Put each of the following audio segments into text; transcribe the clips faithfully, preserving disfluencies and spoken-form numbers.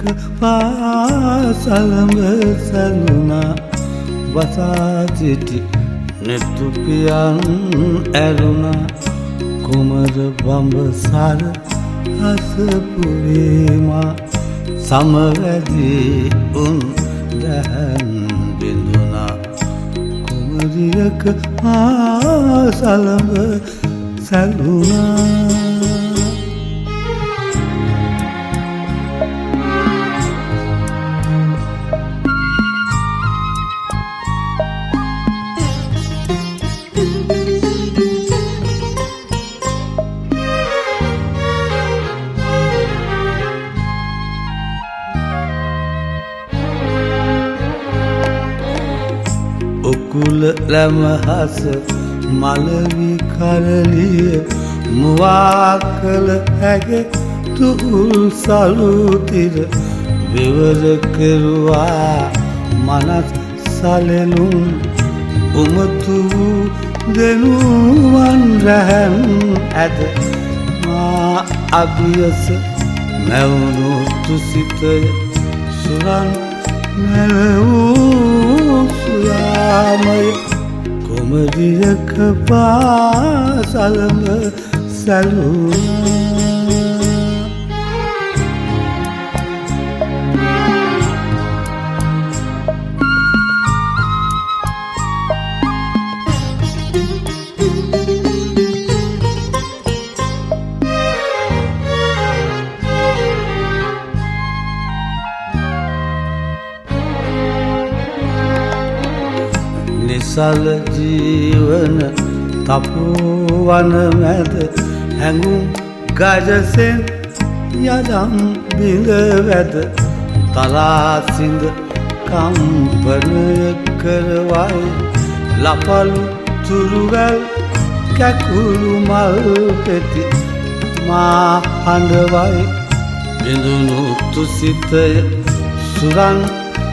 පාසලම සැලුනා වසා සිටි නෙතුපියන් ඇරුණා කුමර බඹසර අසපුරේමා සමවැදී උන් දැහන් බිඳුනා කුමරියක පාසලම සැලුනා උකුල ලැමහස මලවි කරලිය මුවා කළ හැගේ තුහුල් සලුතිර විවර කෙරුවා මනස් සලෙලුම් උමතු දෙනුවන් රැහැන් ඇද මා අභියස නැවුණු තුසිතය සුරන් නැලවූ සුයාමය කුමරියක පාසලම සැලුනා නිසල ජීවන තපුවන මැද හැඟුම් ගජසෙන් යදම් බිඳ වැද තරාසිඳ කම්පනය කරවයි ලපලු තුරුවැල් කැකුළු මල් පෙති මා හඬවයි බිඳුණු තුසිතය සුරන්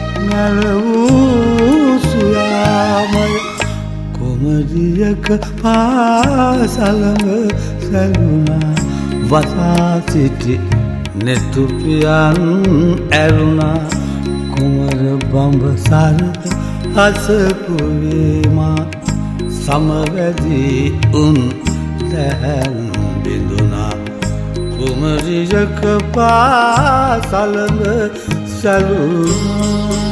නැලවූ සුයාමය කුමරියක පාසලම සැලුනා වසා සිටි නෙතුපියන් ඇරුණා කුමර බඹසර අසපුරේමා සමවැදී උන් දැහන් බිඳුනා කුමරියක පාසලම සැලුනා